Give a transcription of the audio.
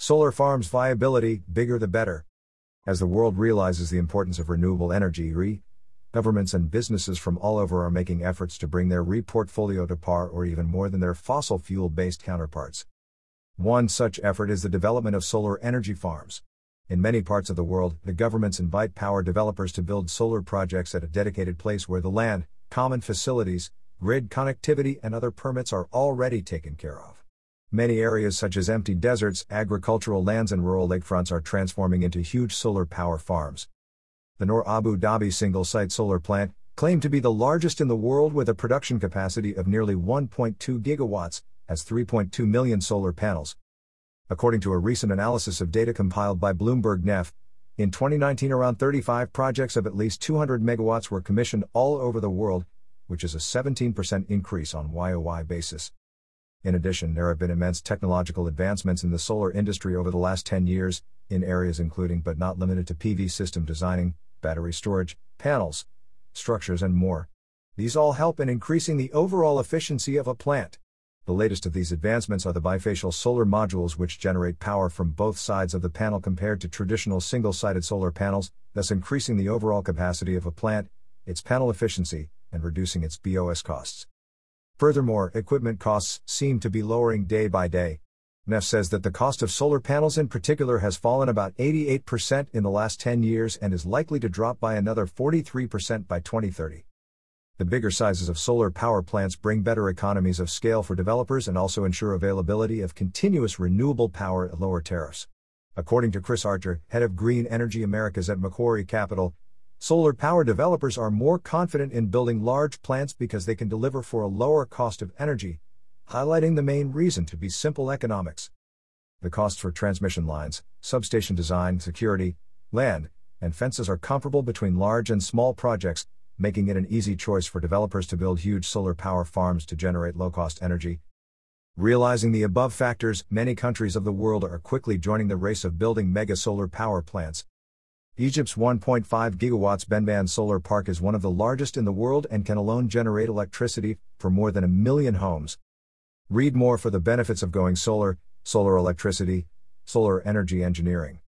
Solar farms viability, bigger the better. As the world realizes the importance of renewable energy, governments and businesses from all over are making efforts to bring their portfolio to par or even more than their fossil fuel-based counterparts. One such effort is the development of solar energy farms. In many parts of the world, the governments invite power developers to build solar projects at a dedicated place where the land, common facilities, grid connectivity and other permits are already taken care of. Many areas such as empty deserts, agricultural lands and rural lakefronts are transforming into huge solar power farms. The Noor Abu Dhabi single-site solar plant, claimed to be the largest in the world with a production capacity of nearly 1.2 gigawatts, has 3.2 million solar panels. According to a recent analysis of data compiled by Bloomberg NEF, in 2019 around 35 projects of at least 200 megawatts were commissioned all over the world, which is a 17% increase on YoY basis. In addition, there have been immense technological advancements in the solar industry over the last 10 years, in areas including but not limited to PV system designing, battery storage, panels, structures and more. These all help in increasing the overall efficiency of a plant. The latest of these advancements are the bifacial solar modules, which generate power from both sides of the panel compared to traditional single-sided solar panels, thus increasing the overall capacity of a plant, its panel efficiency, and reducing its BOS costs. Furthermore, equipment costs seem to be lowering day by day. NEF says that the cost of solar panels in particular has fallen about 88% in the last 10 years and is likely to drop by another 43% by 2030. The bigger sizes of solar power plants bring better economies of scale for developers and also ensure availability of continuous renewable power at lower tariffs. According to Chris Archer, head of Green Energy Americas at Macquarie Capital, solar power developers are more confident in building large plants because they can deliver for a lower cost of energy, highlighting the main reason to be simple economics. The costs for transmission lines, substation design, security, land, and fences are comparable between large and small projects, making it an easy choice for developers to build huge solar power farms to generate low-cost energy. Realizing the above factors, many countries of the world are quickly joining the race of building mega solar power plants. Egypt's 1.5 gigawatts Benban solar park is one of the largest in the world and can alone generate electricity for more than 1 million homes. Read more for the benefits of going solar, solar electricity, solar energy engineering.